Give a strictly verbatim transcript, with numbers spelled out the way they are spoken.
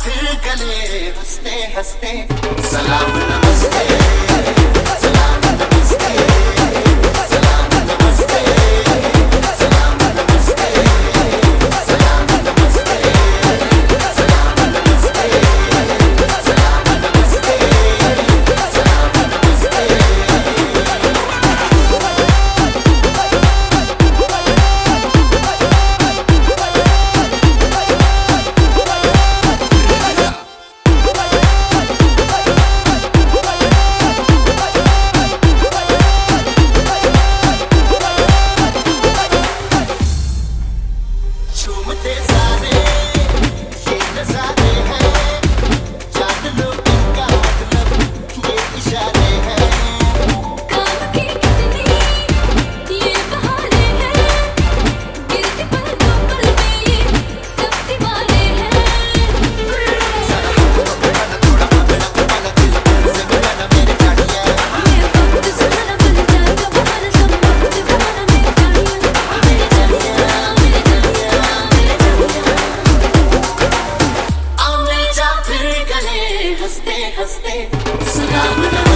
फिर गले हंसते हंसते सलाम नमस्ते, सलाम नमस्ते, सलाम नमस्ते, सलाम नमस्ते, सलाम नमस्ते, सलाम नमस्ते, सलाम नमस्ते, सलाम नमस्ते। झूमते सारे ये नज़ारे हैं, जान लो इनका मतलब ये इशारे हैं। काम की कितनी ये बहाने हैं, गिरती पलकों पल में ये सब दीवाने हैं। जरा हाथ तो बढ़ाना, थोड़ा आंगना घुमाना, दिल दिल से मिलाना मेरे जानिया। मेरा वक्त सुहाना बन जाएगा बहाना, सब वक्त ज़माना मेरी जानिया, मेरी जानिया, मेरी जानिया, मेरी जानिया। आओ ले जा फिर गले हंसते हंसते सलाम नमस्ते।